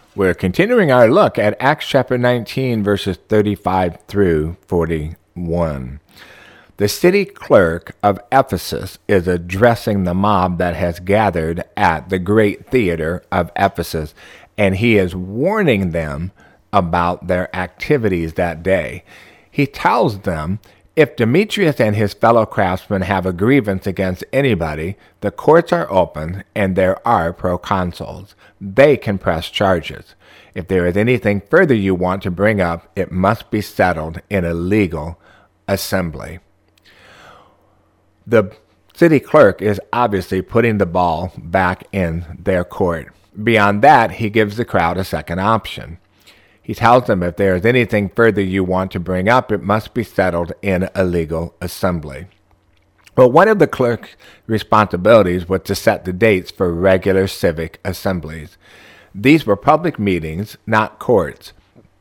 We're continuing our look at Acts chapter 19, verses 35 through 41. The city clerk of Ephesus is addressing the mob that has gathered at the great theater of Ephesus, and he is warning them about their activities that day. He tells them, if Demetrius and his fellow craftsmen have a grievance against anybody, the courts are open and there are proconsuls. They can press charges. If there is anything further you want to bring up, it must be settled in a legal assembly. The city clerk is obviously putting the ball back in their court. Beyond that, he gives the crowd a second option. He tells them if there is anything further you want to bring up, it must be settled in a legal assembly. But one of the clerk's responsibilities was to set the dates for regular civic assemblies. These were public meetings, not courts.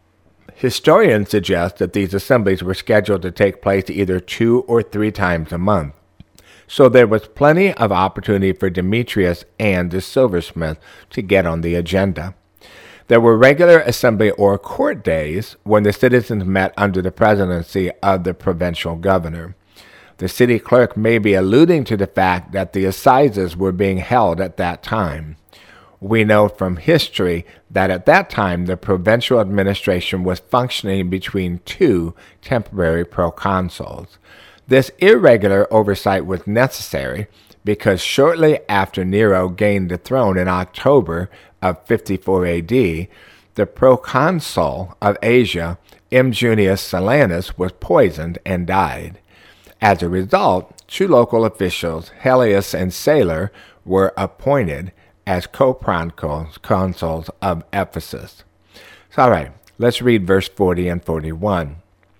Historians suggest that these assemblies were scheduled to take place either 2 or 3 times a month. So there was plenty of opportunity for Demetrius and the silversmith to get on the agenda. There were regular assembly or court days when the citizens met under the presidency of the provincial governor. The city clerk may be alluding to the fact that the assizes were being held at that time. We know from history that at that time the provincial administration was functioning between 2 temporary proconsuls. This irregular oversight was necessary because shortly after Nero gained the throne in October of 54 AD, the proconsul of Asia, M. Junius Silanus, was poisoned and died. As a result, 2 local officials, Helius and Sailor, were appointed as co-consuls of Ephesus. So, all right, let's read verse 40 and 41.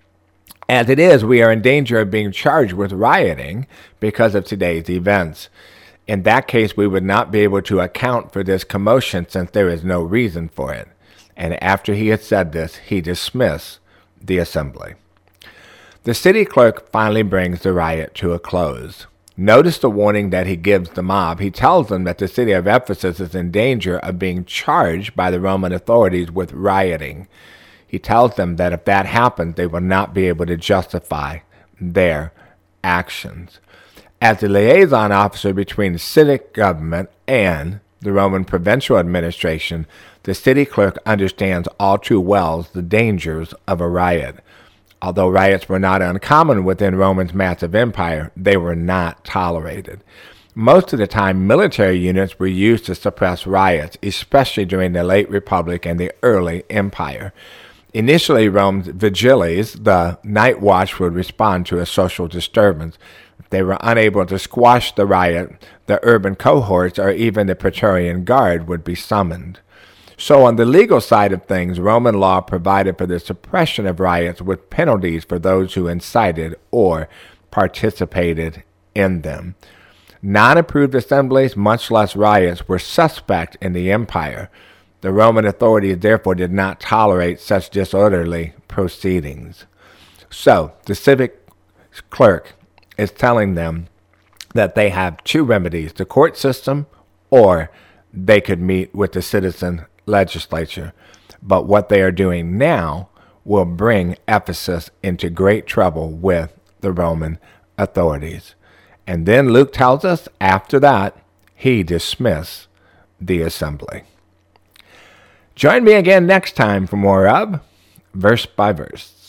As it is, we are in danger of being charged with rioting because of today's events. In that case, we would not be able to account for this commotion since there is no reason for it. And after he had said this, he dismissed the assembly. The city clerk finally brings the riot to a close. Notice the warning that he gives the mob. He tells them that the city of Ephesus is in danger of being charged by the Roman authorities with rioting. He tells them that if that happens, they will not be able to justify their actions. As the liaison officer between the civic government and the Roman provincial administration, the city clerk understands all too well the dangers of a riot. Although riots were not uncommon within Rome's massive empire, they were not tolerated. Most of the time, military units were used to suppress riots, especially during the late Republic and the early Empire. Initially, Rome's vigiles, the night watch, would respond to a social disturbance. If they were unable to squash the riot, the urban cohorts or even the Praetorian Guard would be summoned. So on the legal side of things, Roman law provided for the suppression of riots with penalties for those who incited or participated in them. Non-approved assemblies, much less riots, were suspect in the empire. The Roman authorities therefore did not tolerate such disorderly proceedings. So the civic clerk is telling them that they have 2 remedies, the court system, or they could meet with the citizen legislature. But what they are doing now will bring Ephesus into great trouble with the Roman authorities. And then Luke tells us after that, he dismissed the assembly. Join me again next time for more of Verse by Verse.